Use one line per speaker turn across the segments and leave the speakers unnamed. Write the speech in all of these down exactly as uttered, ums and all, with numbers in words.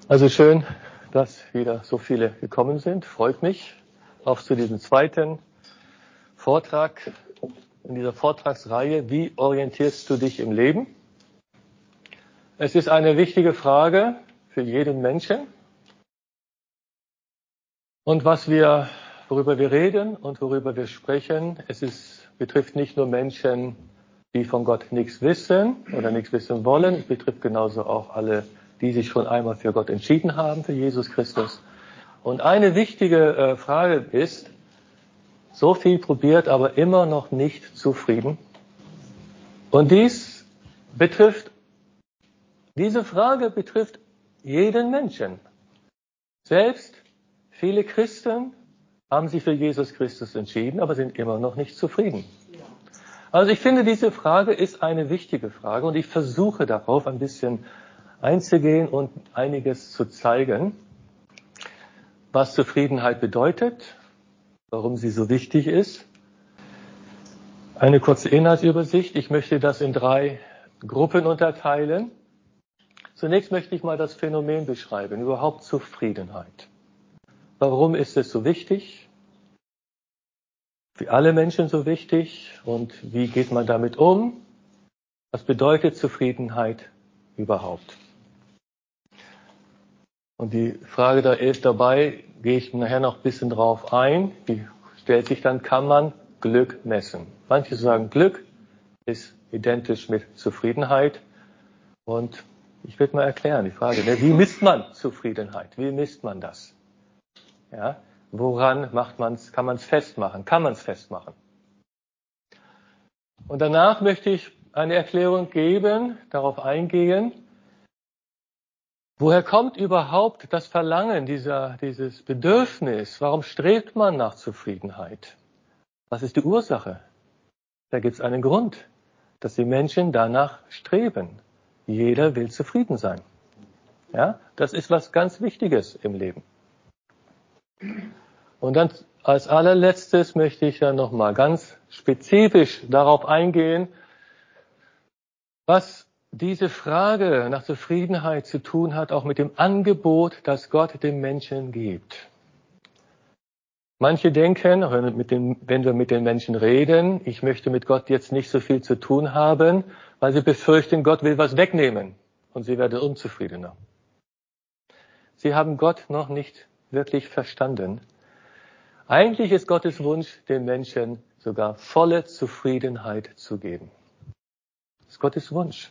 Also schön, dass wieder so viele gekommen sind. Freut mich auch zu diesem zweiten Vortrag in dieser Vortragsreihe. Wie orientierst du dich im Leben? Es ist eine wichtige Frage für jeden Menschen. Und was wir, worüber wir reden und worüber wir sprechen, es ist, betrifft nicht nur Menschen, die von Gott nichts wissen oder nichts wissen wollen. Es betrifft genauso auch alle, die sich schon einmal für Gott entschieden haben, für Jesus Christus. Und eine wichtige äh, Frage ist, so viel probiert, aber immer noch nicht zufrieden. Und dies betrifft, diese Frage betrifft jeden Menschen. Selbst viele Christen haben sich für Jesus Christus entschieden, aber sind immer noch nicht zufrieden. Also ich finde, diese Frage ist eine wichtige Frage und ich versuche darauf ein bisschen einzugehen und einiges zu zeigen, was Zufriedenheit bedeutet, warum sie so wichtig ist. Eine kurze Inhaltsübersicht. Ich möchte das in drei Gruppen unterteilen. Zunächst möchte ich mal das Phänomen beschreiben, überhaupt Zufriedenheit. Warum ist es so wichtig? Für alle Menschen so wichtig? Und wie geht man damit um? Was bedeutet Zufriedenheit überhaupt? Und die Frage da ist dabei, gehe ich nachher noch ein bisschen drauf ein. Die stellt sich dann, kann man Glück messen? Manche sagen, Glück ist identisch mit Zufriedenheit. Und ich will mal erklären, die Frage, ne, wie misst man Zufriedenheit? Wie misst man das? Ja, woran macht man's, kann man es festmachen? Kann man es festmachen? Und danach möchte ich eine Erklärung geben, darauf eingehen, woher kommt überhaupt das Verlangen, dieser, dieses Bedürfnis? Warum strebt man nach Zufriedenheit? Was ist die Ursache? Da gibt es einen Grund, dass die Menschen danach streben. Jeder will zufrieden sein. Ja, das ist was ganz Wichtiges im Leben. Und dann als allerletztes möchte ich dann nochmal ganz spezifisch darauf eingehen, was diese Frage nach Zufriedenheit zu tun hat, auch mit dem Angebot, das Gott dem Menschen gibt. Manche denken, mit den, wenn wir mit den Menschen reden, ich möchte mit Gott jetzt nicht so viel zu tun haben, weil sie befürchten, Gott will was wegnehmen und sie werden unzufriedener. Sie haben Gott noch nicht wirklich verstanden. Eigentlich ist Gottes Wunsch, den Menschen sogar volle Zufriedenheit zu geben. Das ist Gottes Wunsch.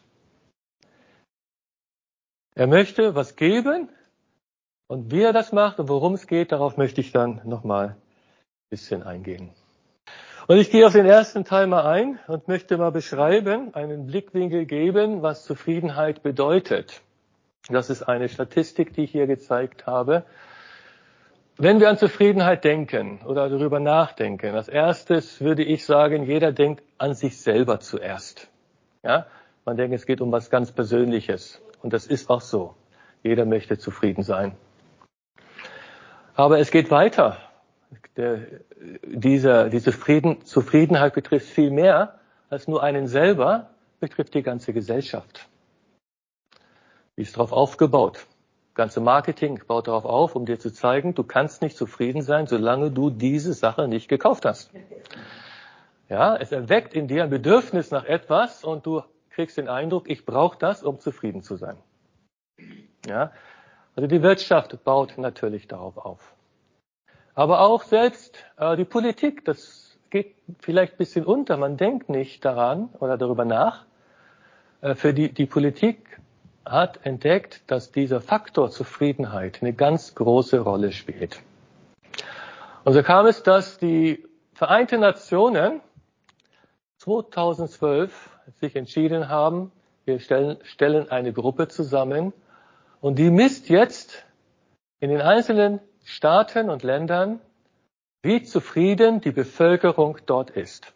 Er möchte was geben und wie er das macht und worum es geht, darauf möchte ich dann nochmal ein bisschen eingehen. Und ich gehe auf den ersten Teil mal ein und möchte mal beschreiben, einen Blickwinkel geben, was Zufriedenheit bedeutet. Das ist eine Statistik, die ich hier gezeigt habe. Wenn wir an Zufriedenheit denken oder darüber nachdenken, als erstes würde ich sagen, jeder denkt an sich selber zuerst. Ja? Man denkt, es geht um was ganz Persönliches. Und das ist auch so. Jeder möchte zufrieden sein. Aber es geht weiter. Der, diese, diese Frieden, Zufriedenheit betrifft viel mehr als nur einen selber, betrifft die ganze Gesellschaft. Die ist darauf aufgebaut. Das ganze Marketing baut darauf auf, um dir zu zeigen, du kannst nicht zufrieden sein, solange du diese Sache nicht gekauft hast. Ja, es erweckt in dir ein Bedürfnis nach etwas und du kriegst den Eindruck, ich brauche das, um zufrieden zu sein. Ja, also die Wirtschaft baut natürlich darauf auf. Aber auch selbst äh, die Politik, das geht vielleicht ein bisschen unter. Man denkt nicht daran oder darüber nach. Äh, für die, die Politik hat entdeckt, dass dieser Faktor Zufriedenheit eine ganz große Rolle spielt. Und so kam es, dass die Vereinten Nationen zweitausendzwölf sich entschieden haben, wir stellen, stellen eine Gruppe zusammen und die misst jetzt in den einzelnen Staaten und Ländern, wie zufrieden die Bevölkerung dort ist.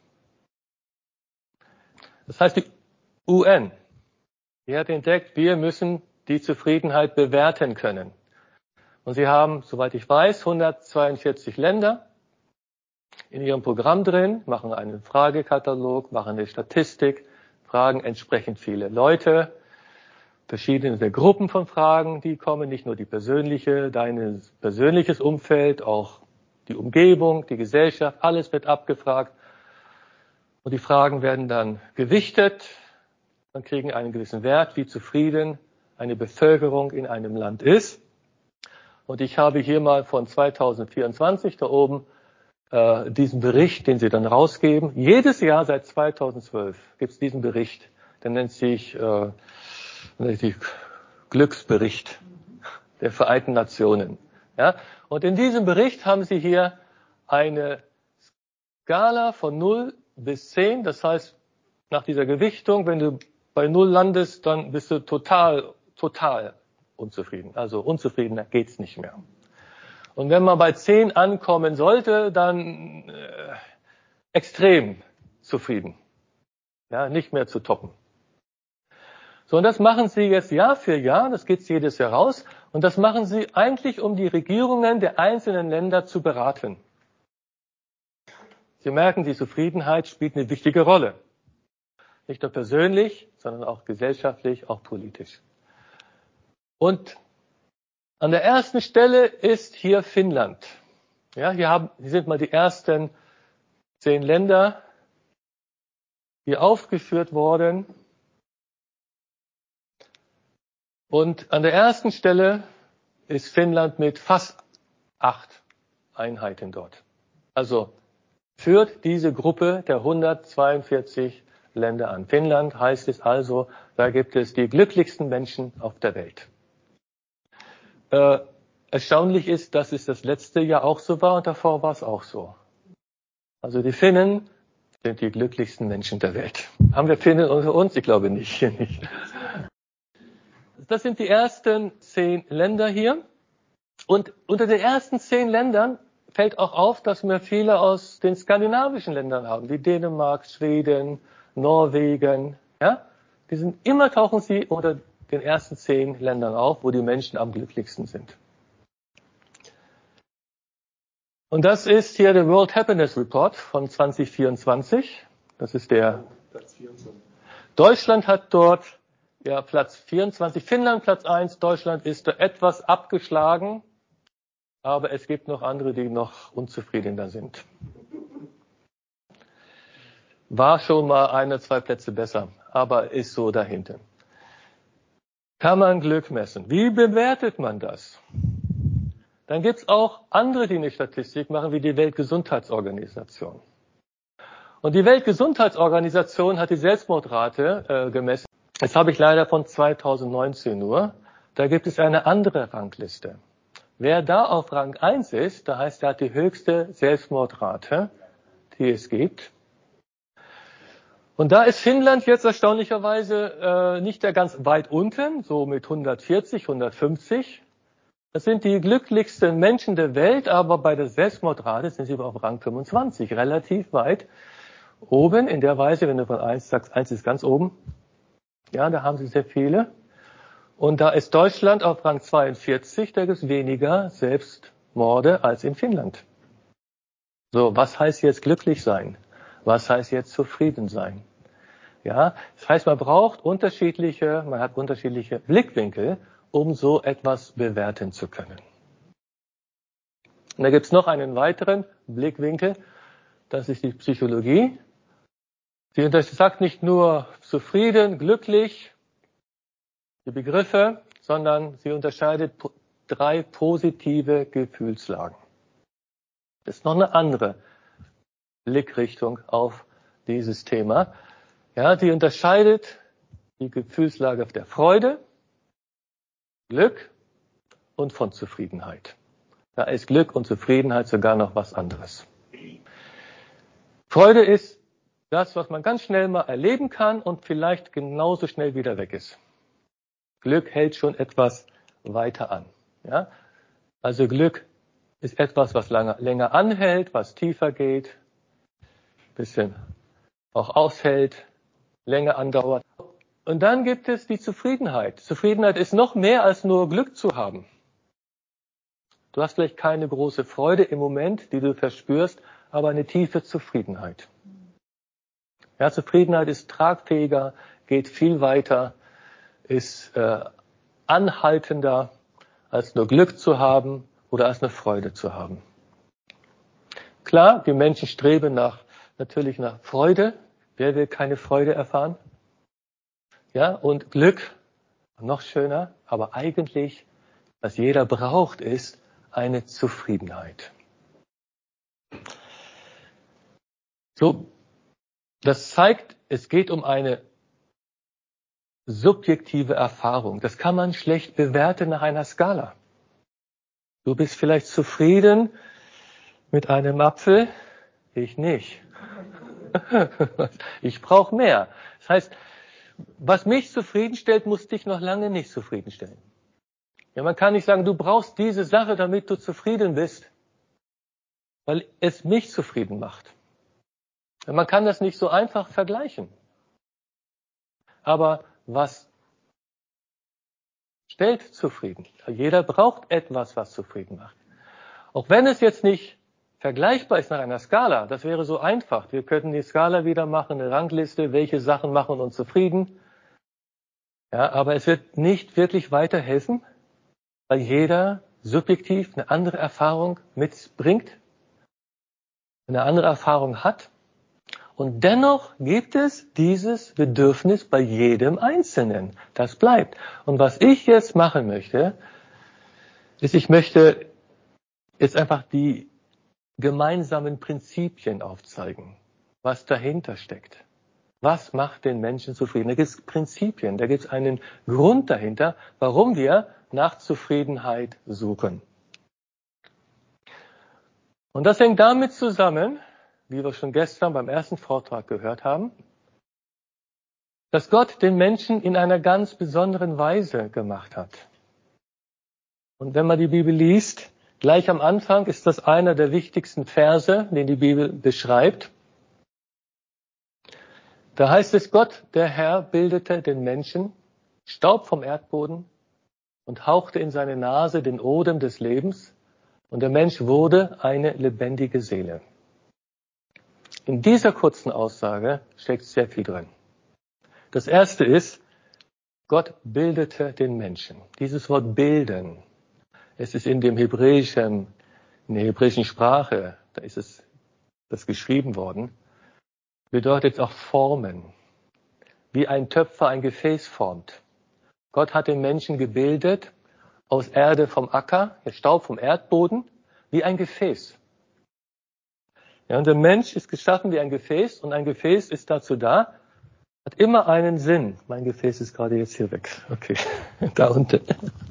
Das heißt, die U N, die hat entdeckt, wir müssen die Zufriedenheit bewerten können. Und sie haben, soweit ich weiß, hundertzweiundvierzig Länder in ihrem Programm drin, machen einen Fragekatalog, machen eine Statistik, fragen entsprechend viele Leute. verschiedene Gruppen von Fragen, die kommen, nicht nur die persönliche, dein persönliches Umfeld, auch die Umgebung, die Gesellschaft, alles wird abgefragt. Und die Fragen werden dann gewichtet, dann kriegen einen gewissen Wert, wie zufrieden eine Bevölkerung in einem Land ist. Und ich habe hier mal von zweitausendvierundzwanzig da oben äh, diesen Bericht, den sie dann rausgeben. Jedes Jahr seit zweitausendzwölf gibt es diesen Bericht. Der nennt sich, äh, nennt sich Glücksbericht der Vereinten Nationen. Ja? Und in diesem Bericht haben sie hier eine Skala von null bis zehn. Das heißt, nach dieser Gewichtung, wenn du bei null landest, dann bist du total, total unzufrieden. Also unzufriedener geht's nicht mehr. Und wenn man bei zehn ankommen sollte, dann äh, extrem zufrieden. Ja, nicht mehr zu toppen. So, und das machen sie jetzt Jahr für Jahr, das geht jedes Jahr raus, und das machen sie eigentlich, um die Regierungen der einzelnen Länder zu beraten. Sie merken, die Zufriedenheit spielt eine wichtige Rolle. Nicht nur persönlich, sondern auch gesellschaftlich, auch politisch. Und an der ersten Stelle ist hier Finnland. Ja, hier, haben, hier sind mal die ersten zehn Länder, die aufgeführt worden. Und an der ersten Stelle ist Finnland mit fast acht Einheiten dort. Also führt diese Gruppe der hundertzweiundvierzig Länder an. Finnland heißt es also, da gibt es die glücklichsten Menschen auf der Welt. Äh, erstaunlich ist, dass es das letzte Jahr auch so war und davor war es auch so. Also die Finnen sind die glücklichsten Menschen der Welt. Haben wir Finnen unter uns? Ich glaube nicht. Hier nicht. Das sind die ersten zehn Länder hier. Und unter den ersten zehn Ländern fällt auch auf, dass wir viele aus den skandinavischen Ländern haben, wie Dänemark, Schweden, Norwegen. Ja? Die sind, immer tauchen sie unter den ersten zehn Ländern auf, wo die Menschen am glücklichsten sind. Und das ist hier der World Happiness Report von zwanzig vierundzwanzig. Das ist der. Platz vierundzwanzig. Deutschland hat dort ja Platz vierundzwanzig, Finnland Platz eins, Deutschland ist da etwas abgeschlagen, aber es gibt noch andere, die noch unzufriedener sind. War schon mal eine, zwei Plätze besser, aber ist so dahinter. Kann man Glück messen? Wie bewertet man das? Dann gibt es auch andere, die eine Statistik machen, wie die Weltgesundheitsorganisation. Und die Weltgesundheitsorganisation hat die Selbstmordrate äh, gemessen. Das habe ich leider von zweitausendneunzehn nur. Da gibt es eine andere Rangliste. Wer da auf Rang eins ist, da heißt, er hat die höchste Selbstmordrate, die es gibt. Und da ist Finnland jetzt erstaunlicherweise äh, nicht da ganz weit unten, so mit hundertvierzig, hundertfünfzig. Das sind die glücklichsten Menschen der Welt, aber bei der Selbstmordrate sind sie auf Rang fünfundzwanzig, relativ weit oben. In der Weise, wenn du von eins sagst, eins ist ganz oben, ja, da haben sie sehr viele. Und da ist Deutschland auf Rang zweiundvierzig, da gibt es weniger Selbstmorde als in Finnland. So, was heißt jetzt glücklich sein? Was heißt jetzt zufrieden sein? Ja, das heißt, man braucht unterschiedliche, man hat unterschiedliche Blickwinkel, um so etwas bewerten zu können. Und da gibt es noch einen weiteren Blickwinkel, das ist die Psychologie. Sie sagt nicht nur zufrieden, glücklich, die Begriffe, sondern sie unterscheidet drei positive Gefühlslagen. Das ist noch eine andere Blickrichtung auf dieses Thema. Ja, die unterscheidet die Gefühlslage der Freude, Glück und von Zufriedenheit. Da ist Glück und Zufriedenheit sogar noch was anderes. Freude ist das, was man ganz schnell mal erleben kann und vielleicht genauso schnell wieder weg ist. Glück hält schon etwas weiter an. Ja? Also Glück ist etwas, was lange, länger anhält, was tiefer geht, bisschen auch aushält, länger andauert. Und dann gibt es die Zufriedenheit. Zufriedenheit ist noch mehr als nur Glück zu haben. Du hast vielleicht keine große Freude im Moment, die du verspürst, aber eine tiefe Zufriedenheit. Ja, Zufriedenheit ist tragfähiger, geht viel weiter, ist äh, anhaltender, als nur Glück zu haben oder als eine Freude zu haben. Klar, die Menschen streben nach, natürlich nach Freude. Wer will keine Freude erfahren? Ja, und Glück, noch schöner, aber eigentlich, was jeder braucht, ist eine Zufriedenheit. So, das zeigt, es geht um eine subjektive Erfahrung. Das kann man schlecht bewerten nach einer Skala. Du bist vielleicht zufrieden mit einem Apfel, ich nicht. Ich brauche mehr. Das heißt, was mich zufriedenstellt, muss dich noch lange nicht zufriedenstellen. Ja, man kann nicht sagen, du brauchst diese Sache, damit du zufrieden bist, weil es mich zufrieden macht. Ja, man kann das nicht so einfach vergleichen. Aber was stellt zufrieden? Jeder braucht etwas, was zufrieden macht. Auch wenn es jetzt nicht vergleichbar ist nach einer Skala, das wäre so einfach. Wir könnten die Skala wieder machen, eine Rangliste, welche Sachen machen uns zufrieden. Ja, aber es wird nicht wirklich weiterhelfen, weil jeder subjektiv eine andere Erfahrung mitbringt, eine andere Erfahrung hat. Und dennoch gibt es dieses Bedürfnis bei jedem Einzelnen. Das bleibt. Und was ich jetzt machen möchte, ist, ich möchte jetzt einfach die gemeinsamen Prinzipien aufzeigen, was dahinter steckt. Was macht den Menschen zufrieden? Da gibt es Prinzipien, da gibt es einen Grund dahinter, warum wir nach Zufriedenheit suchen. Und das hängt damit zusammen, wie wir schon gestern beim ersten Vortrag gehört haben, dass Gott den Menschen in einer ganz besonderen Weise gemacht hat. Und wenn man die Bibel liest, gleich am Anfang ist das einer der wichtigsten Verse, den die Bibel beschreibt. Da heißt es, Gott, der Herr, bildete den Menschen, Staub vom Erdboden und hauchte in seine Nase den Odem des Lebens, und der Mensch wurde eine lebendige Seele. In dieser kurzen Aussage steckt sehr viel drin. Das erste ist, Gott bildete den Menschen. Dieses Wort bilden, es ist in dem hebräischen, in der hebräischen Sprache, da ist es das geschrieben worden, bedeutet auch formen. Wie ein Töpfer ein Gefäß formt. Gott hat den Menschen gebildet aus Erde vom Acker, der Staub vom Erdboden, wie ein Gefäß. Ja, und der Mensch ist geschaffen wie ein Gefäß, und ein Gefäß ist dazu da, hat immer einen Sinn. Mein Gefäß ist gerade jetzt hier weg. Okay, da unten.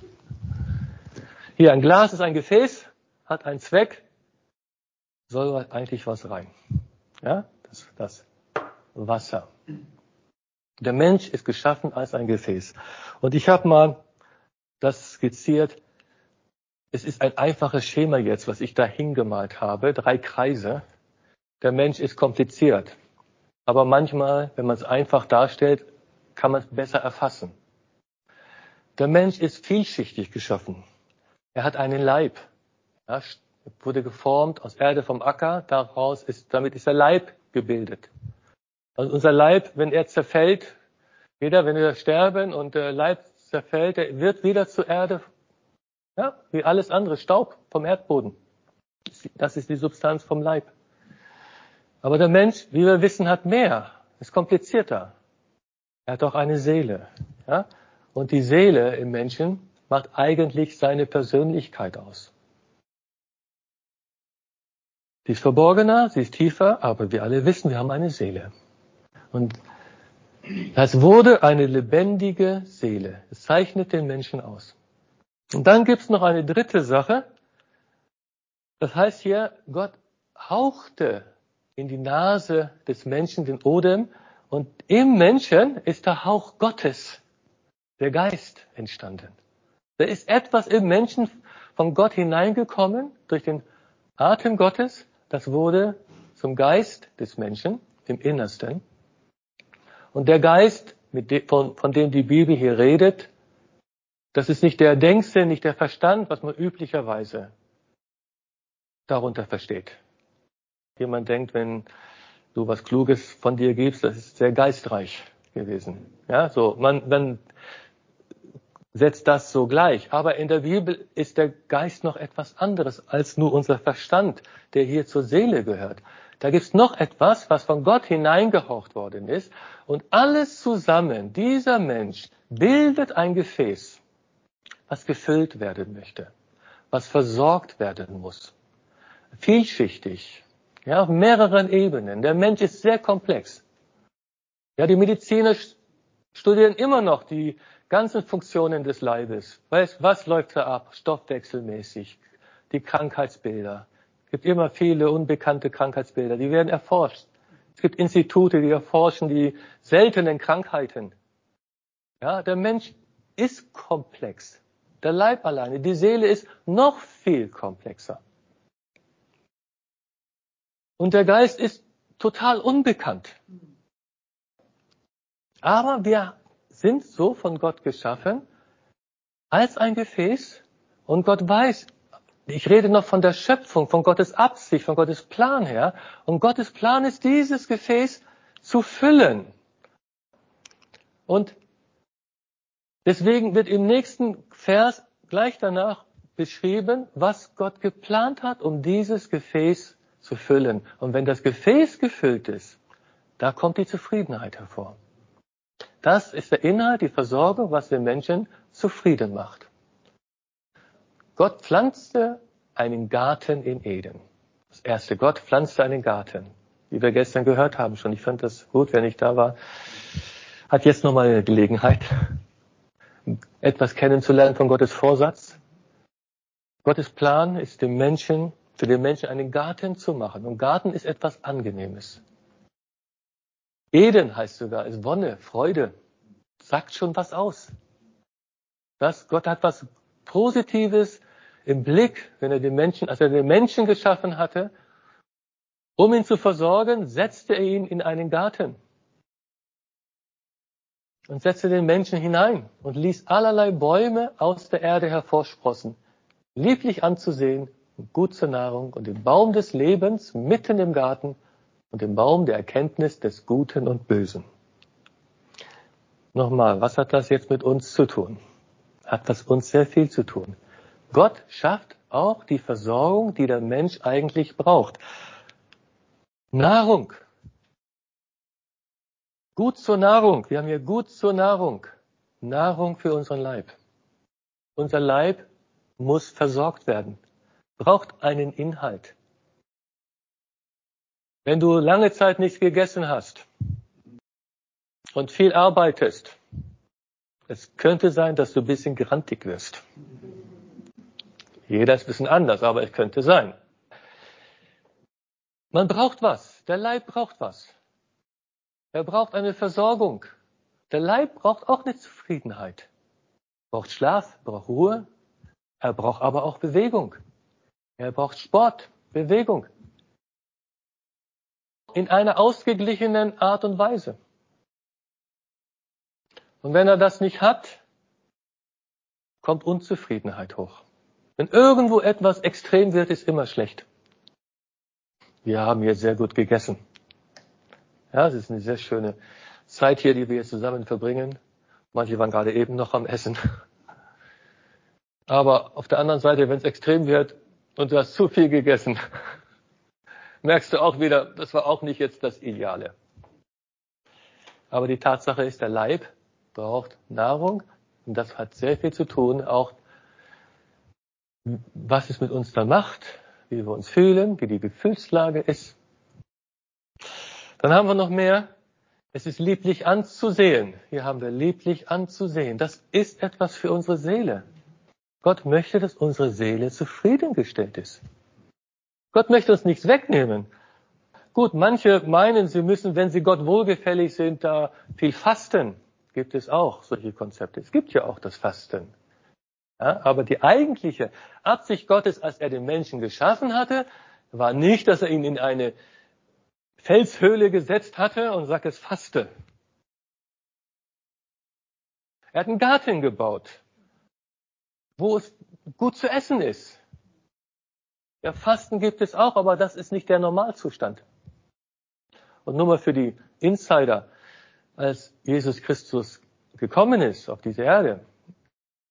Hier, ein Glas ist ein Gefäß, hat einen Zweck, soll eigentlich was rein. Ja, das, das Wasser. Der Mensch ist geschaffen als ein Gefäß. Und ich habe mal das skizziert. Es ist ein einfaches Schema jetzt, was ich da hingemalt habe. Drei Kreise. Der Mensch ist kompliziert. Aber manchmal, wenn man es einfach darstellt, kann man es besser erfassen. Der Mensch ist vielschichtig geschaffen. Er hat einen Leib. Ja, wurde geformt aus Erde vom Acker. Daraus ist, damit ist der Leib gebildet. Also unser Leib, wenn er zerfällt, wieder, wenn wir sterben und der Leib zerfällt, er wird wieder zur Erde, ja, wie alles andere, Staub vom Erdboden. Das ist die Substanz vom Leib. Aber der Mensch, wie wir wissen, hat mehr, ist komplizierter. Er hat auch eine Seele. Ja? Und die Seele im Menschen macht eigentlich seine Persönlichkeit aus. Sie ist verborgener, sie ist tiefer, aber wir alle wissen, wir haben eine Seele. Und das wurde eine lebendige Seele. Es zeichnet den Menschen aus. Und dann gibt es noch eine dritte Sache. Das heißt hier, Gott hauchte in die Nase des Menschen den Odem, und im Menschen ist der Hauch Gottes, der Geist, entstanden. Da ist etwas im Menschen von Gott hineingekommen durch den Atem Gottes. Das wurde zum Geist des Menschen im Innersten. Und der Geist, mit dem, von, von dem die Bibel hier redet, das ist nicht der Denksinn, nicht der Verstand, was man üblicherweise darunter versteht. Jemand denkt, wenn du was Kluges von dir gibst, das ist sehr geistreich gewesen. Ja, so man, man setzt das so gleich. Aber in der Bibel ist der Geist noch etwas anderes als nur unser Verstand, der hier zur Seele gehört. Da gibt's noch etwas, was von Gott hineingehaucht worden ist. Und alles zusammen, dieser Mensch, bildet ein Gefäß, was gefüllt werden möchte, was versorgt werden muss. Vielschichtig, ja, auf mehreren Ebenen. Der Mensch ist sehr komplex. Ja, die Mediziner studieren immer noch die ganzen Funktionen des Leibes. Was, was läuft da ab? Stoffwechselmäßig. Die Krankheitsbilder. Es gibt immer viele unbekannte Krankheitsbilder. Die werden erforscht. Es gibt Institute, die erforschen die seltenen Krankheiten. Ja, der Mensch ist komplex. Der Leib alleine, die Seele ist noch viel komplexer. Und der Geist ist total unbekannt. Aber wir sind so von Gott geschaffen, als ein Gefäß. Und Gott weiß, ich rede noch von der Schöpfung, von Gottes Absicht, von Gottes Plan her. Und Gottes Plan ist, dieses Gefäß zu füllen. Und deswegen wird im nächsten Vers gleich danach beschrieben, was Gott geplant hat, um dieses Gefäß zu füllen. Und wenn das Gefäß gefüllt ist, da kommt die Zufriedenheit hervor. Das ist der Inhalt, die Versorgung, was den Menschen zufrieden macht. Gott pflanzte einen Garten in Eden. Das erste, Gott pflanzte einen Garten. Wie wir gestern gehört haben schon. Ich fand das gut, wer nicht da war. Hat jetzt nochmal eine Gelegenheit, etwas kennenzulernen von Gottes Vorsatz. Gottes Plan ist dem Menschen, für den Menschen einen Garten zu machen. Und Garten ist etwas Angenehmes. Eden heißt sogar, ist Wonne, Freude. Sagt schon was aus. Das, Gott hat was Positives im Blick, wenn er den Menschen, als er den Menschen geschaffen hatte, um ihn zu versorgen, setzte er ihn in einen Garten. Und setzte den Menschen hinein und ließ allerlei Bäume aus der Erde hervorsprossen. Lieblich anzusehen und gut zur Nahrung und den Baum des Lebens mitten im Garten und den Baum der Erkenntnis des Guten und Bösen. Nochmal, was hat das jetzt mit uns zu tun? Hat das uns sehr viel zu tun. Gott schafft auch die Versorgung, die der Mensch eigentlich braucht. Nahrung. Gut zur Nahrung. Wir haben hier gut zur Nahrung. Nahrung für unseren Leib. Unser Leib muss versorgt werden. Braucht einen Inhalt. Wenn du lange Zeit nichts gegessen hast und viel arbeitest, es könnte sein, dass du ein bisschen grantig wirst. Jeder ist ein bisschen anders, aber es könnte sein. Man braucht was. Der Leib braucht was. Er braucht eine Versorgung. Der Leib braucht auch eine Zufriedenheit. Er braucht Schlaf, er braucht Ruhe. Er braucht aber auch Bewegung. Er braucht Sport, Bewegung. In einer ausgeglichenen Art und Weise. Und wenn er das nicht hat, kommt Unzufriedenheit hoch. Wenn irgendwo etwas extrem wird, ist immer schlecht. Wir haben hier sehr gut gegessen. Ja, es ist eine sehr schöne Zeit hier, die wir hier zusammen verbringen. Manche waren gerade eben noch am Essen. Aber auf der anderen Seite, wenn es extrem wird und du hast zu viel gegessen, merkst du auch wieder, das war auch nicht jetzt das Ideale. Aber die Tatsache ist, der Leib braucht Nahrung und das hat sehr viel zu tun, auch was es mit uns da macht, wie wir uns fühlen, wie die Gefühlslage ist. Dann haben wir noch mehr. Es ist lieblich anzusehen. Hier haben wir lieblich anzusehen. Das ist etwas für unsere Seele. Gott möchte, dass unsere Seele zufriedengestellt ist. Gott möchte uns nichts wegnehmen. Gut, manche meinen, sie müssen, wenn sie Gott wohlgefällig sind, da viel fasten. Gibt es auch solche Konzepte. Es gibt ja auch das Fasten. Ja, aber die eigentliche Absicht Gottes, als er den Menschen geschaffen hatte, war nicht, dass er ihn in eine Felshöhle gesetzt hatte und sagt, es faste. Er hat einen Garten gebaut, wo es gut zu essen ist. Ja, Fasten gibt es auch, aber das ist nicht der Normalzustand. Und nur mal für die Insider, als Jesus Christus gekommen ist auf diese Erde,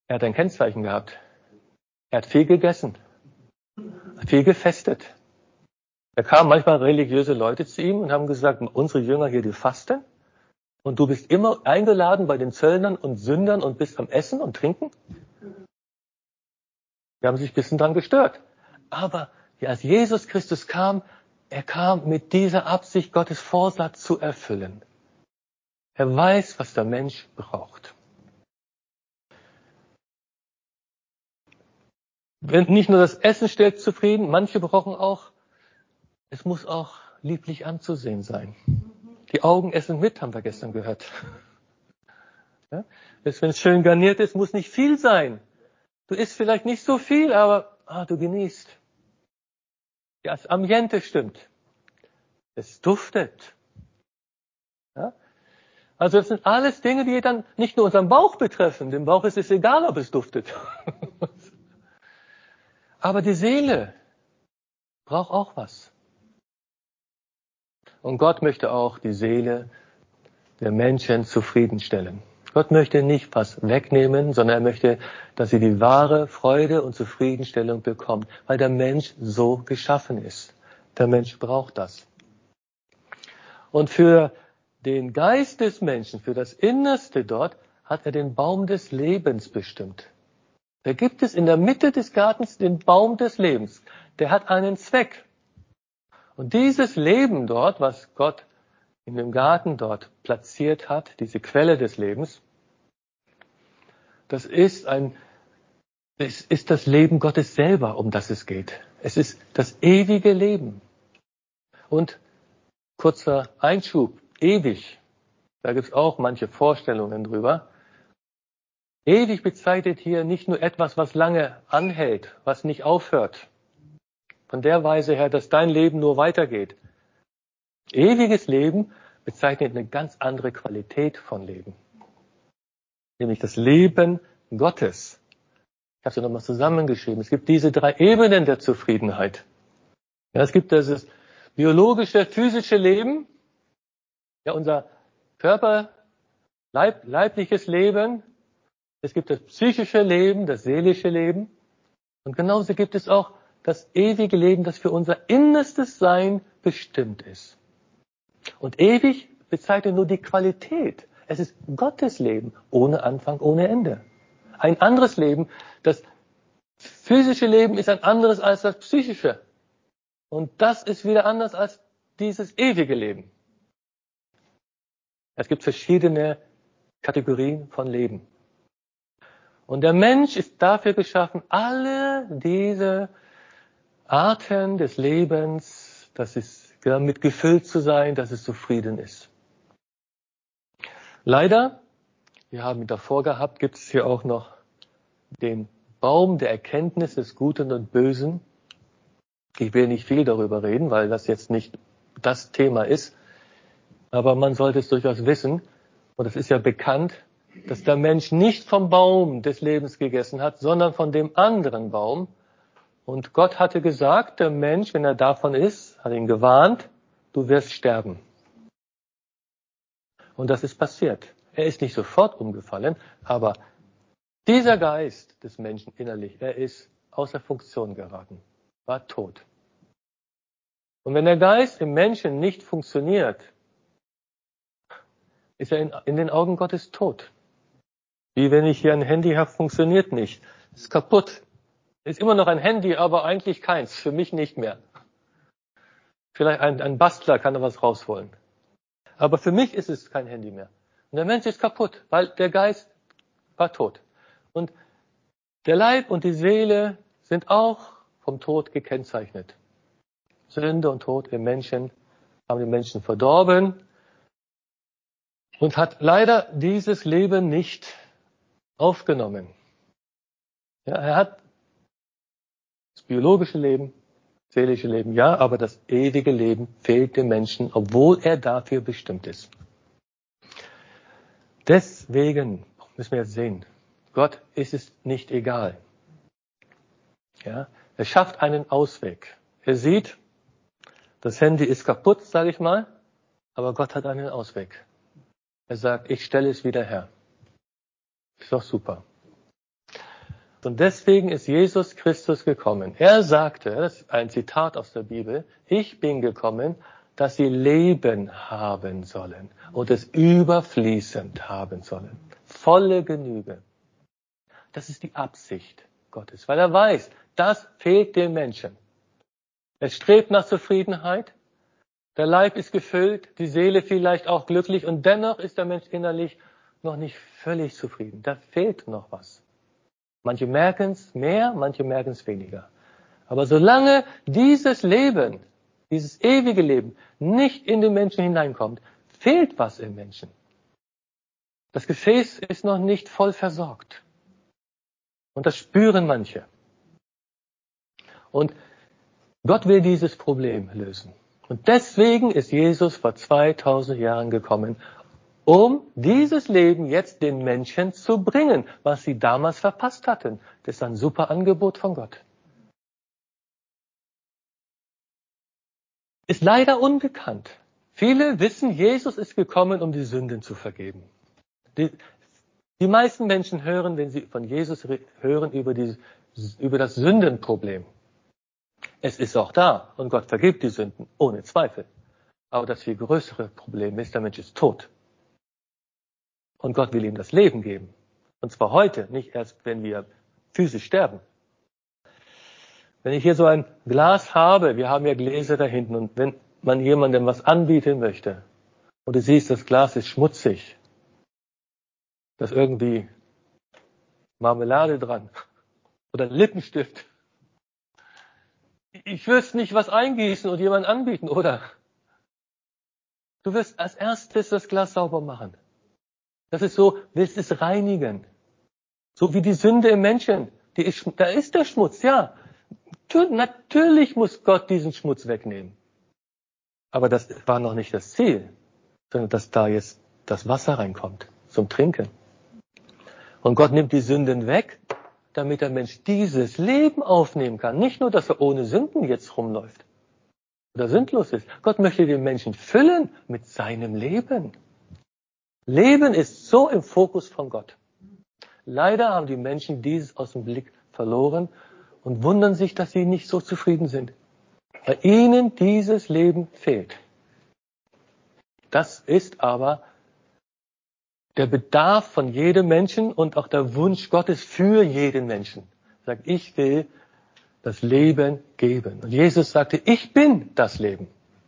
Er hat ein Kennzeichen gehabt. Er hat viel gegessen, viel gefestet. Da kamen manchmal religiöse Leute zu ihm und haben gesagt, unsere Jünger hier, die fasten und du bist immer eingeladen bei den Zöllnern und Sündern und bist am Essen und Trinken. Die haben sich ein bisschen dran gestört. Aber ja, als Jesus Christus kam, er kam mit dieser Absicht, Gottes Vorsatz zu erfüllen. Er weiß, was der Mensch braucht. Nicht nur das Essen stellt zufrieden, manche brauchen auch, es muss auch lieblich anzusehen sein. Die Augen essen mit, haben wir gestern gehört. Ja? Wenn es schön garniert ist, muss nicht viel sein. Du isst vielleicht nicht so viel, aber ah, du genießt. Ja, das Ambiente stimmt. Es duftet. Ja? Also das sind alles Dinge, die dann nicht nur unseren Bauch betreffen. Dem Bauch ist es egal, ob es duftet. Aber die Seele braucht auch was. Und Gott möchte auch die Seele der Menschen zufriedenstellen. Gott möchte nicht was wegnehmen, sondern er möchte, dass sie die wahre Freude und Zufriedenstellung bekommt, weil der Mensch so geschaffen ist. Der Mensch braucht das. Und für den Geist des Menschen, für das Innerste dort, hat er den Baum des Lebens bestimmt. Da gibt es in der Mitte des Gartens den Baum des Lebens. Der hat einen Zweck. Und dieses Leben dort, was Gott in dem Garten dort platziert hat, diese Quelle des Lebens, das ist ein, es ist das Leben Gottes selber, um das es geht. Es ist das ewige Leben. Und kurzer Einschub, ewig, da gibt es auch manche Vorstellungen drüber. Ewig bezeichnet hier nicht nur etwas, was lange anhält, was nicht aufhört. Von der Weise her, dass dein Leben nur weitergeht. Ewiges Leben bezeichnet eine ganz andere Qualität von Leben. Nämlich das Leben Gottes. Ich habe es ja nochmal zusammengeschrieben. Es gibt diese drei Ebenen der Zufriedenheit. Ja, es gibt das biologische, physische Leben, ja, unser Körper, Leib, leibliches Leben. Es gibt das psychische Leben, das seelische Leben. Und genauso gibt es auch das ewige Leben, das für unser innerstes Sein bestimmt ist. Und ewig bezeichnet nur die Qualität. Es ist Gottes Leben, ohne Anfang, ohne Ende. Ein anderes Leben, das physische Leben ist ein anderes als das psychische. Und das ist wieder anders als dieses ewige Leben. Es gibt verschiedene Kategorien von Leben. Und der Mensch ist dafür geschaffen, alle diese Arten des Lebens, das ist damit gefüllt zu sein, dass es zufrieden ist. Leider, wir haben ihn davor gehabt, gibt es hier auch noch den Baum der Erkenntnis des Guten und Bösen. Ich will nicht viel darüber reden, weil das jetzt nicht das Thema ist. Aber man sollte es durchaus wissen. Und es ist ja bekannt, dass der Mensch nicht vom Baum des Lebens gegessen hat, sondern von dem anderen Baum. Und Gott hatte gesagt, der Mensch, wenn er davon isst, hat ihn gewarnt, du wirst sterben. Und das ist passiert. Er ist nicht sofort umgefallen, aber dieser Geist des Menschen innerlich, er ist außer Funktion geraten, war tot. Und wenn der Geist im Menschen nicht funktioniert, ist er in, in den Augen Gottes tot. Wie wenn ich hier ein Handy habe, funktioniert nicht. Ist kaputt. Ist immer noch ein Handy, aber eigentlich keins. Für mich nicht mehr. Vielleicht ein, ein Bastler kann da was rausholen. Aber für mich ist es kein Handy mehr. Und der Mensch ist kaputt, weil der Geist war tot. Und der Leib und die Seele sind auch vom Tod gekennzeichnet. Sünde und Tod im Menschen haben den Menschen verdorben und hat leider dieses Leben nicht aufgenommen. Ja, er hat das biologische Leben, das seelische Leben, ja, aber das ewige Leben fehlt dem Menschen, obwohl er dafür bestimmt ist. Deswegen müssen wir jetzt sehen, Gott ist es nicht egal. Ja, er schafft einen Ausweg. Er sieht, das Handy ist kaputt, sage ich mal, aber Gott hat einen Ausweg. Er sagt, ich stelle es wieder her. Ist doch super. Und deswegen ist Jesus Christus gekommen. Er sagte, das ist ein Zitat aus der Bibel, ich bin gekommen, dass sie Leben haben sollen und es überfließend haben sollen. Volle Genüge. Das ist die Absicht Gottes, weil er weiß, das fehlt dem Menschen. Er strebt nach Zufriedenheit, der Leib ist gefüllt, die Seele vielleicht auch glücklich und dennoch ist der Mensch innerlich noch nicht völlig zufrieden. Da fehlt noch was. Manche merken es mehr, manche merken es weniger. Aber solange dieses Leben, dieses ewige Leben nicht in den Menschen hineinkommt, fehlt was im Menschen. Das Gefäß ist noch nicht voll versorgt. Und das spüren manche. Und Gott will dieses Problem lösen. Und deswegen ist Jesus vor zweitausend Jahren gekommen, um dieses Leben jetzt den Menschen zu bringen, was sie damals verpasst hatten. Das ist ein super Angebot von Gott. Ist leider unbekannt. Viele wissen, Jesus ist gekommen, um die Sünden zu vergeben. Die, die meisten Menschen hören, wenn sie von Jesus hören, über, die, über das Sündenproblem. Es ist auch da und Gott vergibt die Sünden, ohne Zweifel. Aber das viel größere Problem ist, der Mensch ist tot. Und Gott will ihm das Leben geben. Und zwar heute, nicht erst, wenn wir physisch sterben. Wenn ich hier so ein Glas habe, wir haben ja Gläser da hinten, und wenn man jemandem was anbieten möchte, und du siehst, das Glas ist schmutzig, da ist irgendwie Marmelade dran oder Lippenstift. Ich würde nicht was eingießen und jemand anbieten, oder? Du wirst als erstes das Glas sauber machen. Das ist so, willst es reinigen. So wie die Sünde im Menschen. Die ist, da ist der Schmutz, ja. Natürlich muss Gott diesen Schmutz wegnehmen. Aber das war noch nicht das Ziel, sondern dass da jetzt das Wasser reinkommt zum Trinken. Und Gott nimmt die Sünden weg, damit der Mensch dieses Leben aufnehmen kann. Nicht nur, dass er ohne Sünden jetzt rumläuft oder sündlos ist. Gott möchte den Menschen füllen mit seinem Leben. Leben ist so im Fokus von Gott. Leider haben die Menschen dieses aus dem Blick verloren und wundern sich, dass sie nicht so zufrieden sind. Weil ihnen dieses Leben fehlt. Das ist aber der Bedarf von jedem Menschen und auch der Wunsch Gottes für jeden Menschen. Er sagt, ich will das Leben geben. Und Jesus sagte, ich bin das Leben.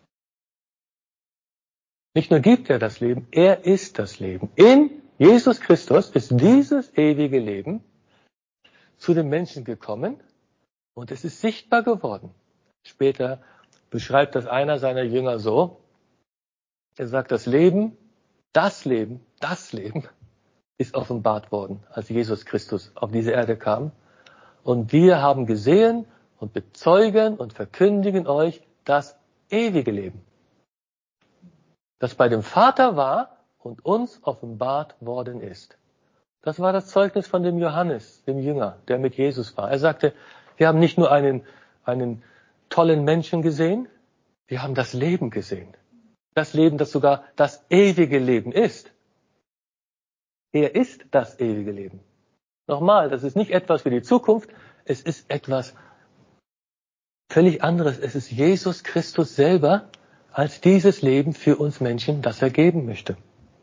Nicht nur gibt er das Leben, er ist das Leben. In Jesus Christus ist dieses ewige Leben zu den Menschen gekommen und es ist sichtbar geworden. Später beschreibt das einer seiner Jünger so. Er sagt, das Leben, das Leben, das Leben ist offenbart worden, als Jesus Christus auf diese Erde kam. Und wir haben gesehen und bezeugen und verkündigen euch das ewige Leben, das bei dem Vater war und uns offenbart worden ist. Das war das Zeugnis von dem Johannes, dem Jünger, der mit Jesus war. Er sagte, wir haben nicht nur einen, einen tollen Menschen gesehen, wir haben das Leben gesehen. Das Leben, das sogar das ewige Leben ist. Er ist das ewige Leben. Nochmal, das ist nicht etwas für die Zukunft, es ist etwas völlig anderes. Es ist Jesus Christus selber als dieses Leben für uns Menschen, das er geben möchte.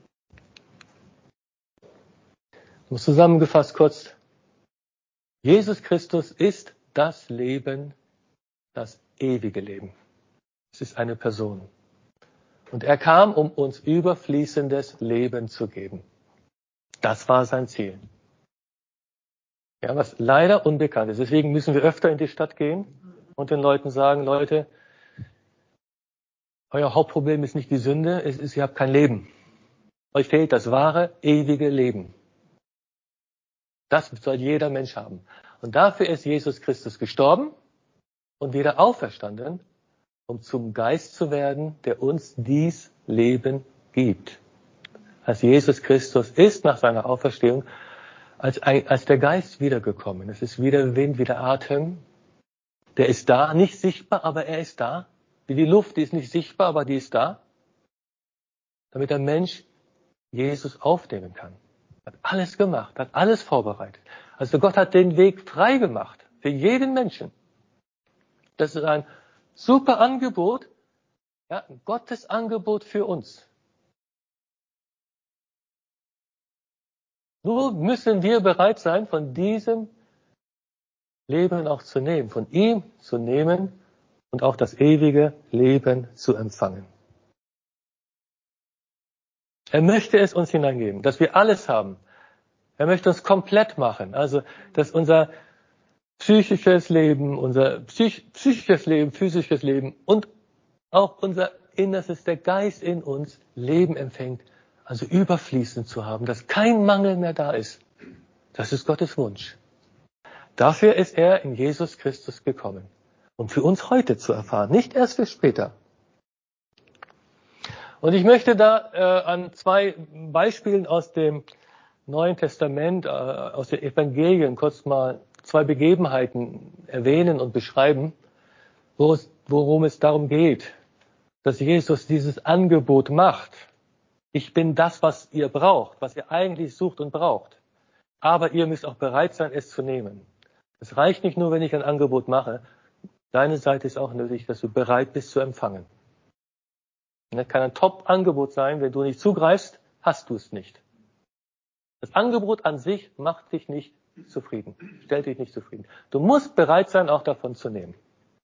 Ich muss zusammengefasst kurz. Jesus Christus ist das Leben, das ewige Leben. Es ist eine Person. Und er kam, um uns überfließendes Leben zu geben. Das war sein Ziel. Ja, was leider unbekannt ist. Deswegen müssen wir öfter in die Stadt gehen und den Leuten sagen, Leute, euer Hauptproblem ist nicht die Sünde, es ist, ihr habt kein Leben. Euch fehlt das wahre, ewige Leben. Das soll jeder Mensch haben. Und dafür ist Jesus Christus gestorben und wieder auferstanden, um zum Geist zu werden, der uns dies Leben gibt. Als Jesus Christus ist nach seiner Auferstehung als, als der Geist wiedergekommen. Es ist wieder Wind, wieder Atem. Der ist da, nicht sichtbar, aber er ist da. Wie die Luft, die ist nicht sichtbar, aber die ist da. Damit der Mensch Jesus aufnehmen kann. Hat alles gemacht, hat alles vorbereitet. Also Gott hat den Weg frei gemacht für jeden Menschen. Das ist ein super Angebot, ja, Gottes Angebot für uns. Nur müssen wir bereit sein, von diesem Leben auch zu nehmen, von ihm zu nehmen und auch das ewige Leben zu empfangen. Er möchte es uns hineingeben, dass wir alles haben. Er möchte uns komplett machen, also dass unser psychisches Leben, unser psych- psychisches Leben, physisches Leben und auch unser Innerstes, der Geist in uns Leben empfängt, also überfließend zu haben, dass kein Mangel mehr da ist. Das ist Gottes Wunsch. Dafür ist er in Jesus Christus gekommen, um für uns heute zu erfahren, nicht erst für später. Und ich möchte da äh, an zwei Beispielen aus dem Neuen Testament, äh, aus den Evangelien kurz mal zwei Begebenheiten erwähnen und beschreiben, wo es, worum es darum geht, dass Jesus dieses Angebot macht. Ich bin das, was ihr braucht, was ihr eigentlich sucht und braucht. Aber ihr müsst auch bereit sein, es zu nehmen. Es reicht nicht nur, wenn ich ein Angebot mache. Deine Seite ist auch nötig, dass du bereit bist zu empfangen. Das kann ein Top-Angebot sein. Wenn du nicht zugreifst, hast du es nicht. Das Angebot an sich macht dich nicht zufrieden, stellt dich nicht zufrieden. Du musst bereit sein, auch davon zu nehmen.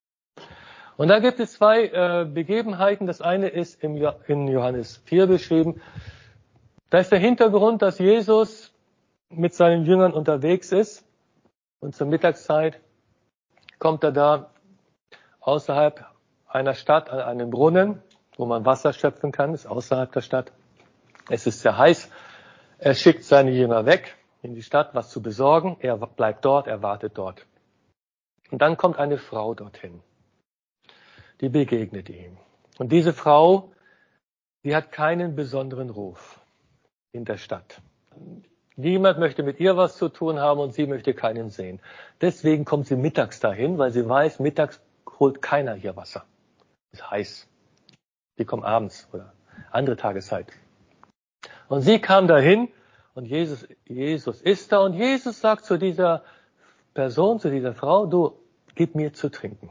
Und da gibt es zwei äh, Begebenheiten. Das eine ist im jo- in Johannes vier beschrieben. Da ist der Hintergrund, dass Jesus mit seinen Jüngern unterwegs ist. Und zur Mittagszeit kommt er da außerhalb einer Stadt an einen Brunnen, wo man Wasser schöpfen kann. Das ist außerhalb der Stadt. Es ist sehr heiß. Er schickt seine Jünger weg in die Stadt, was zu besorgen. Er bleibt dort, er wartet dort. Und dann kommt eine Frau dorthin. Die begegnet ihm. Und diese Frau, die hat keinen besonderen Ruf in der Stadt. Niemand möchte mit ihr was zu tun haben und sie möchte keinen sehen. Deswegen kommt sie mittags dahin, weil sie weiß, mittags holt keiner hier Wasser. Ist heiß. Die kommen abends oder andere Tageszeit. Und sie kam dahin und Jesus, Jesus ist da und Jesus sagt zu dieser Person, zu dieser Frau, du, gib mir zu trinken.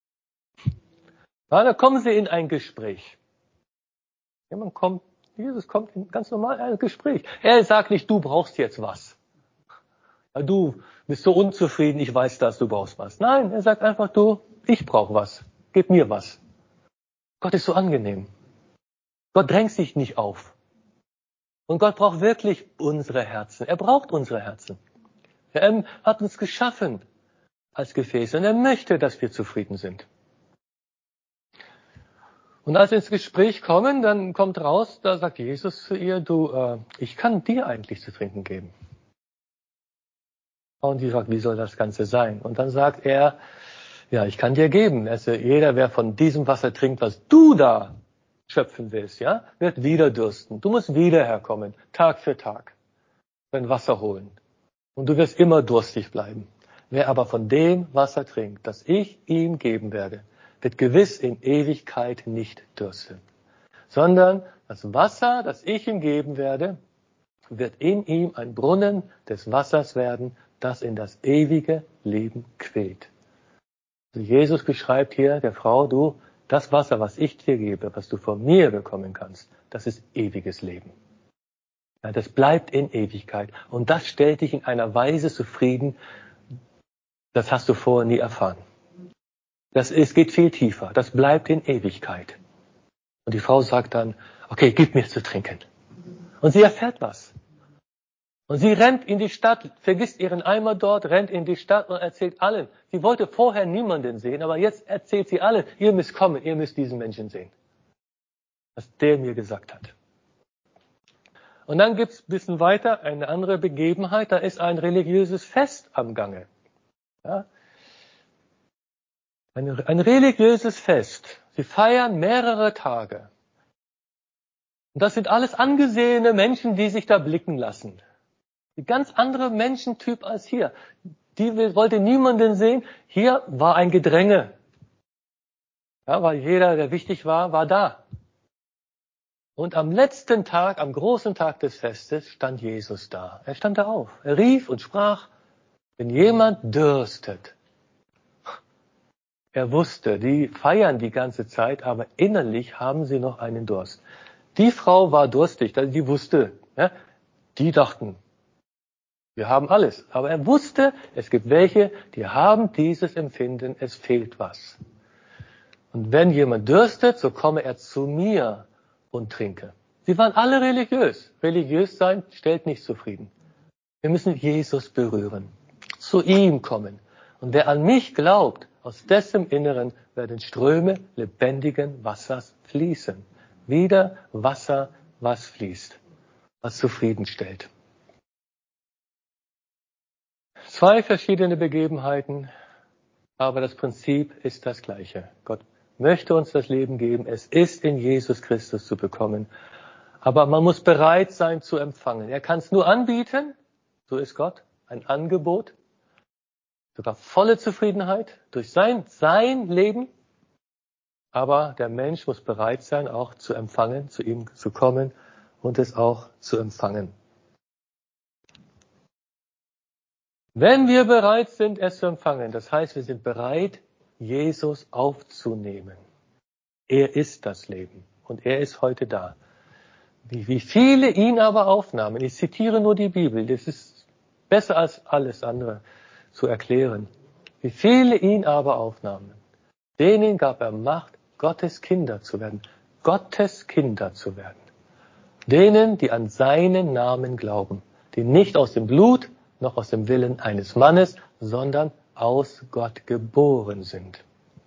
Ja, da kommen sie in ein Gespräch. Ja, man kommt, Jesus kommt in ganz normal ein Gespräch. Er sagt nicht, du brauchst jetzt was. Ja, du bist so unzufrieden, ich weiß das, du brauchst was. Nein, er sagt einfach, du, ich brauche was. Gib mir was. Gott ist so angenehm. Gott drängt sich nicht auf. Und Gott braucht wirklich unsere Herzen. Er braucht unsere Herzen. Er hat uns geschaffen als Gefäße und er möchte, dass wir zufrieden sind. Und als wir ins Gespräch kommen, dann kommt raus, da sagt Jesus zu ihr, du, äh, ich kann dir eigentlich zu trinken geben. Und sie sagt, wie soll das Ganze sein? Und dann sagt er, ja, ich kann dir geben. Also jeder, wer von diesem Wasser trinkt, was du da schöpfen willst, ja, wird wieder dürsten. Du musst wieder herkommen, Tag für Tag, dein Wasser holen. Und du wirst immer durstig bleiben. Wer aber von dem Wasser trinkt, das ich ihm geben werde, wird gewiss in Ewigkeit nicht dürsten. Sondern das Wasser, das ich ihm geben werde, wird in ihm ein Brunnen des Wassers werden, das in das ewige Leben quillt. Also Jesus beschreibt hier der Frau, du, das Wasser, was ich dir gebe, was du von mir bekommen kannst, das ist ewiges Leben. Ja, das bleibt in Ewigkeit. Und das stellt dich in einer Weise zufrieden, das hast du vorher nie erfahren. Das ist, geht viel tiefer. Das bleibt in Ewigkeit. Und die Frau sagt dann, okay, gib mir zu trinken. Und sie erfährt was. Und sie rennt in die Stadt, vergisst ihren Eimer dort, rennt in die Stadt und erzählt allen. Sie wollte vorher niemanden sehen, aber jetzt erzählt sie allen, ihr müsst kommen, ihr müsst diesen Menschen sehen. Was der mir gesagt hat. Und dann gibt's ein bisschen weiter eine andere Begebenheit, da ist ein religiöses Fest am Gange. Ja? Ein, ein religiöses Fest. Sie feiern mehrere Tage. Und das sind alles angesehene Menschen, die sich da blicken lassen. Ein ganz anderer Menschentyp als hier. Die wollte niemanden sehen. Hier war ein Gedränge. Ja, weil jeder, der wichtig war, war da. Und am letzten Tag, am großen Tag des Festes, stand Jesus da. Er stand da auf. Er rief und sprach, Wenn jemand dürstet, er wusste, die feiern die ganze Zeit, aber innerlich haben sie noch einen Durst. Die Frau war durstig, die wusste, ja, die dachten, wir haben alles. Aber er wusste, es gibt welche, die haben dieses Empfinden, es fehlt was. Und wenn jemand dürstet, so komme er zu mir und trinke. Sie waren alle religiös. Religiös sein stellt nicht zufrieden. Wir müssen Jesus berühren, zu ihm kommen. Und wer an mich glaubt, aus dessen Inneren werden Ströme lebendigen Wassers fließen. Wieder Wasser, was fließt, was zufriedenstellt. Zwei verschiedene Begebenheiten, aber das Prinzip ist das gleiche. Gott möchte uns das Leben geben. Es ist in Jesus Christus zu bekommen. Aber man muss bereit sein zu empfangen. Er kann es nur anbieten, so ist Gott, ein Angebot. Sogar volle Zufriedenheit durch sein, sein Leben. Aber der Mensch muss bereit sein, auch zu empfangen, zu ihm zu kommen und es auch zu empfangen. Wenn wir bereit sind, es zu empfangen, das heißt, wir sind bereit, Jesus aufzunehmen. Er ist das Leben und er ist heute da. Wie, wie viele ihn aber aufnahmen, ich zitiere nur die Bibel, das ist besser als alles andere zu erklären. Wie viele ihn aber aufnahmen, denen gab er Macht, Gottes Kinder zu werden. Gottes Kinder zu werden. Denen, die an seinen Namen glauben, die nicht aus dem Blut, noch aus dem Willen eines Mannes, sondern aus Gott geboren sind.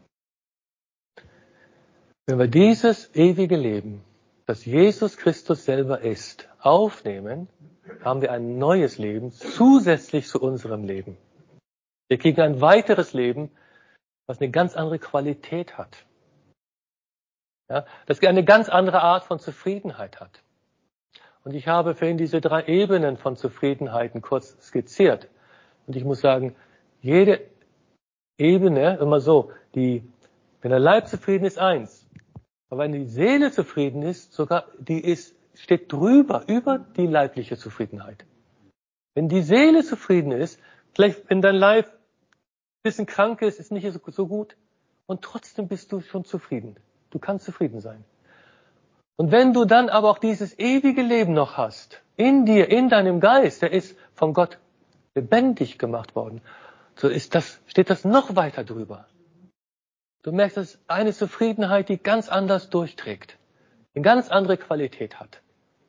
Wenn wir dieses ewige Leben, das Jesus Christus selber ist, aufnehmen, haben wir ein neues Leben zusätzlich zu unserem Leben. Wir kriegen ein weiteres Leben, was eine ganz andere Qualität hat. Ja, das eine ganz andere Art von Zufriedenheit hat. Und ich habe vorhin diese drei Ebenen von Zufriedenheiten kurz skizziert. Und ich muss sagen, jede Ebene, immer so, die, wenn der Leib zufrieden ist, eins. Aber wenn die Seele zufrieden ist, sogar, die ist, steht drüber, über die leibliche Zufriedenheit. Wenn die Seele zufrieden ist, vielleicht wenn dein Leib ein bisschen krank ist, ist nicht so gut, und trotzdem bist du schon zufrieden. Du kannst zufrieden sein. Und wenn du dann aber auch dieses ewige Leben noch hast, in dir, in deinem Geist, der ist von Gott lebendig gemacht worden, so ist das, steht das noch weiter drüber. Du merkst, das ist eine Zufriedenheit, die ganz anders durchträgt, eine ganz andere Qualität hat.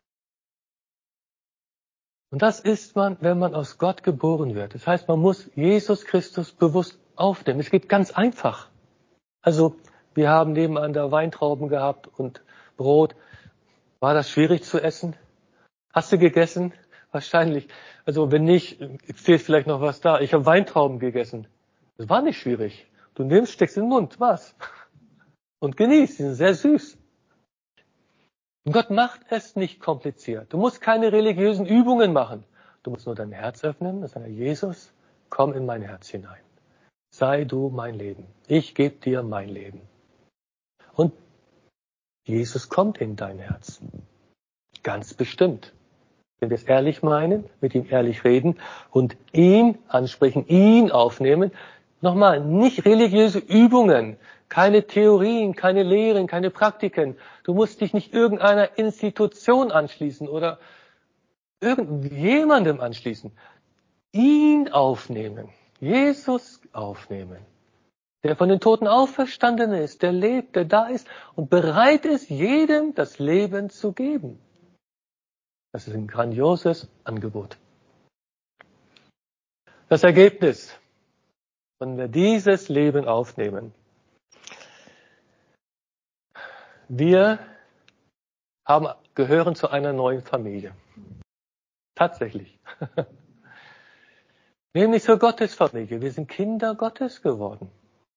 Und das ist man, wenn man aus Gott geboren wird. Das heißt, man muss Jesus Christus bewusst aufnehmen. Es geht ganz einfach. Also, wir haben nebenan da Weintrauben gehabt und Brot. War das schwierig zu essen? Hast du gegessen? Wahrscheinlich. Also wenn nicht, fehlt vielleicht noch was da. Ich habe Weintrauben gegessen. Das war nicht schwierig. Du nimmst, steckst in den Mund, was? Und genießt. Die sind sehr süß. Und Gott macht es nicht kompliziert. Du musst keine religiösen Übungen machen. Du musst nur dein Herz öffnen und sagen, Jesus, komm in mein Herz hinein. Sei du mein Leben. Ich gebe dir mein Leben. Und Jesus kommt in dein Herz. Ganz bestimmt. Wenn wir es ehrlich meinen, mit ihm ehrlich reden und ihn ansprechen, ihn aufnehmen. Nochmal, nicht religiöse Übungen, keine Theorien, keine Lehren, keine Praktiken. Du musst dich nicht irgendeiner Institution anschließen oder irgendjemandem anschließen. Ihn aufnehmen, Jesus aufnehmen. Der von den Toten auferstanden ist, der lebt, der da ist und bereit ist, jedem das Leben zu geben. Das ist ein grandioses Angebot. Das Ergebnis, wenn wir dieses Leben aufnehmen, wir haben, gehören zu einer neuen Familie. Tatsächlich. Nämlich zur Gottesfamilie. Wir sind Kinder Gottes geworden.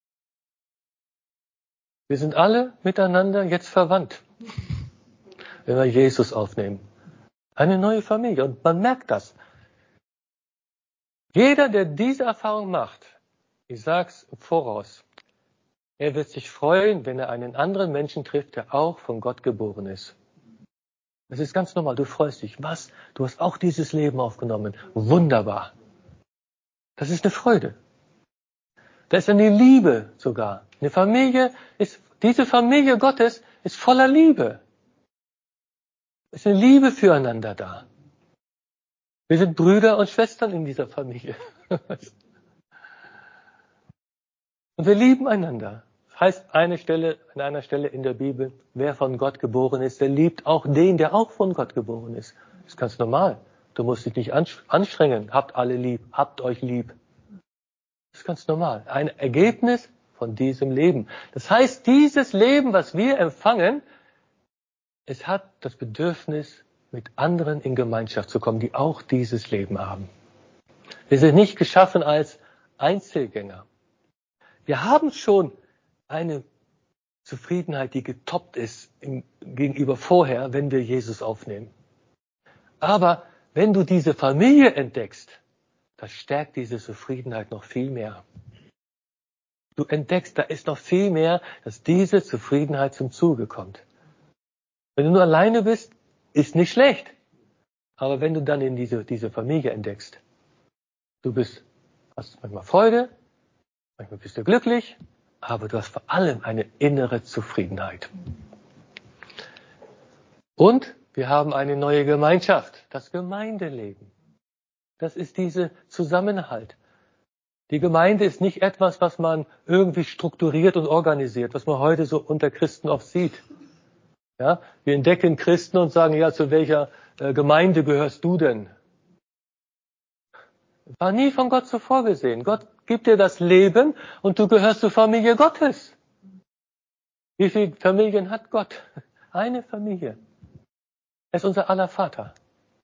Wir sind alle miteinander jetzt verwandt, wenn wir Jesus aufnehmen. Eine neue Familie. Und man merkt das. Jeder, der diese Erfahrung macht, ich sag's im Voraus, er wird sich freuen, wenn er einen anderen Menschen trifft, der auch von Gott geboren ist. Das ist ganz normal. Du freust dich. Was? Du hast auch dieses Leben aufgenommen. Wunderbar. Das ist eine Freude. Das ist eine Liebe sogar. Eine Familie ist, diese Familie Gottes ist voller Liebe. Es ist eine Liebe füreinander da. Wir sind Brüder und Schwestern in dieser Familie. Und wir lieben einander. Das heißt eine Stelle, an einer Stelle in der Bibel, wer von Gott geboren ist, der liebt auch den, der auch von Gott geboren ist. Das ist ganz normal. Du musst dich nicht anstrengen. Habt alle lieb. Habt euch lieb. Das ist ganz normal. Ein Ergebnis von diesem Leben. Das heißt, dieses Leben, was wir empfangen, es hat das Bedürfnis, mit anderen in Gemeinschaft zu kommen, die auch dieses Leben haben. Wir sind nicht geschaffen als Einzelgänger. Wir haben schon eine Zufriedenheit, die getoppt ist im, gegenüber vorher, wenn wir Jesus aufnehmen. Aber wenn du diese Familie entdeckst, das stärkt diese Zufriedenheit noch viel mehr. Du entdeckst, da ist noch viel mehr, dass diese Zufriedenheit zum Zuge kommt. Wenn du nur alleine bist, ist nicht schlecht. Aber wenn du dann in diese, diese Familie entdeckst, du bist, hast manchmal Freude, manchmal bist du glücklich, aber du hast vor allem eine innere Zufriedenheit. Und wir haben eine neue Gemeinschaft, das Gemeindeleben. Das ist dieser Zusammenhalt. Die Gemeinde ist nicht etwas, was man irgendwie strukturiert und organisiert, was man heute so unter Christen oft sieht. Ja, wir entdecken Christen und sagen, ja, zu welcher äh, Gemeinde gehörst du denn? War nie von Gott so vorgesehen. Gott gibt dir das Leben und du gehörst zur Familie Gottes. Wie viele Familien hat Gott? Eine Familie. Er ist unser aller Vater.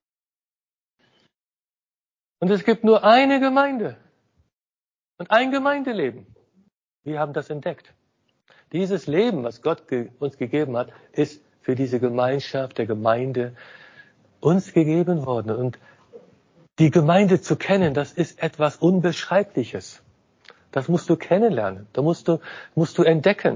Und es gibt nur eine Gemeinde und ein Gemeindeleben. Wir haben das entdeckt. Dieses Leben, was Gott ge- uns gegeben hat, ist für diese Gemeinschaft der Gemeinde uns gegeben worden. Und die Gemeinde zu kennen, das ist etwas Unbeschreibliches. Das musst du kennenlernen. Da musst du, musst du entdecken.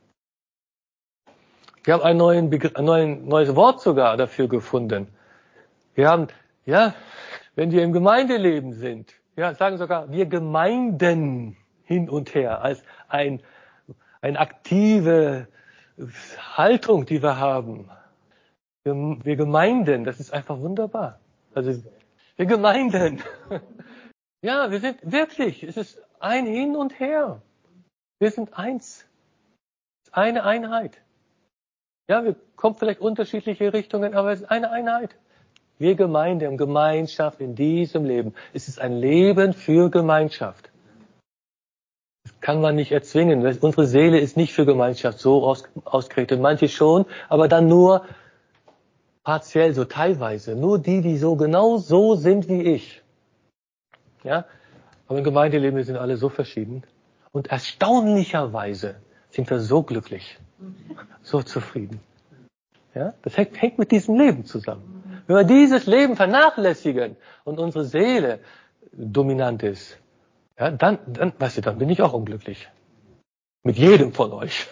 Wir haben einen neuen Begr- ein neuen, neues Wort sogar dafür gefunden. Wir haben, ja, wenn wir im Gemeindeleben sind, ja, sagen sogar, wir Gemeinden hin und her als ein Eine aktive Haltung, die wir haben. Wir, wir Gemeinden, das ist einfach wunderbar. Also wir Gemeinden. Ja, wir sind wirklich, es ist ein Hin und Her. Wir sind eins. Eine Einheit. Ja, wir kommen vielleicht unterschiedliche Richtungen, aber es ist eine Einheit. Wir Gemeinde und Gemeinschaft in diesem Leben. Es ist ein Leben für Gemeinschaft. Kann man nicht erzwingen. Unsere Seele ist nicht für Gemeinschaft so aus, ausgerichtet. Manche schon, aber dann nur partiell, so teilweise. Nur die, die so genau so sind wie ich. Ja? Aber im Gemeindeleben sind alle so verschieden. Und erstaunlicherweise sind wir so glücklich, so zufrieden. Ja? Das hängt, hängt mit diesem Leben zusammen. Wenn wir dieses Leben vernachlässigen und unsere Seele dominant ist, ja, dann, dann, weißt du, dann bin ich auch unglücklich. Mit jedem von euch.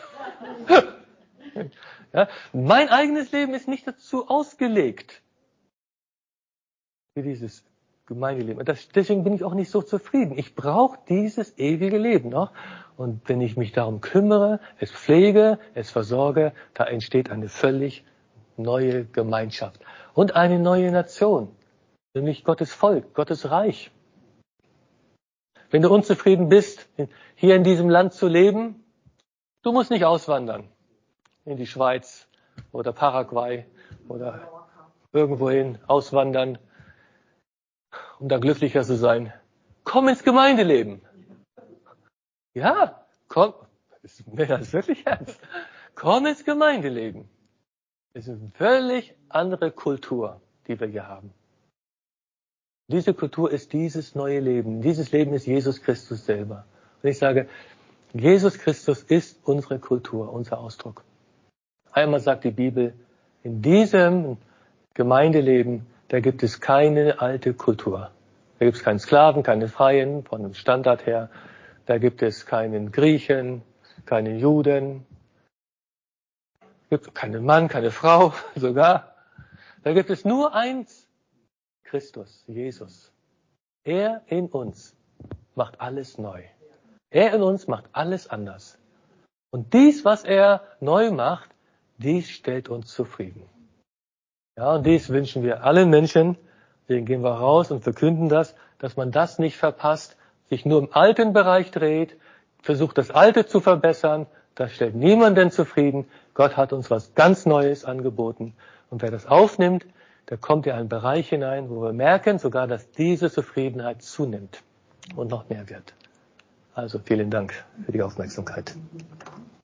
Ja, mein eigenes Leben ist nicht dazu ausgelegt, für dieses Gemeindeleben. Das, deswegen bin ich auch nicht so zufrieden. Ich brauche dieses ewige Leben noch. Und wenn ich mich darum kümmere, es pflege, es versorge, da entsteht eine völlig neue Gemeinschaft. Und eine neue Nation. Nämlich Gottes Volk, Gottes Reich. Wenn du unzufrieden bist, hier in diesem Land zu leben, du musst nicht auswandern in die Schweiz oder Paraguay oder irgendwohin auswandern, um da glücklicher zu sein. Komm ins Gemeindeleben. Ja, komm. Das ist wirklich ernst. Komm ins Gemeindeleben. Es ist eine völlig andere Kultur, die wir hier haben. Diese Kultur ist dieses neue Leben. Dieses Leben ist Jesus Christus selber. Und ich sage, Jesus Christus ist unsere Kultur, unser Ausdruck. Einmal sagt die Bibel, in diesem Gemeindeleben, da gibt es keine alte Kultur. Da gibt es keinen Sklaven, keine Freien, von dem Standard her. Da gibt es keinen Griechen, keinen Juden. Da gibt es keinen Mann, keine Frau, sogar. Da gibt es nur eins, Christus, Jesus. Er in uns. macht alles neu. Er in uns macht alles anders. Und dies, was er neu macht, dies stellt uns zufrieden. Ja, und dies wünschen wir allen Menschen. Deswegen gehen wir raus und verkünden das, dass man das nicht verpasst, sich nur im alten Bereich dreht, versucht das Alte zu verbessern. Das stellt niemanden zufrieden. Gott hat uns was ganz Neues angeboten. Und wer das aufnimmt, der kommt in einen Bereich hinein, wo wir merken sogar, dass diese Zufriedenheit zunimmt und noch mehr wird. Also vielen Dank für die Aufmerksamkeit.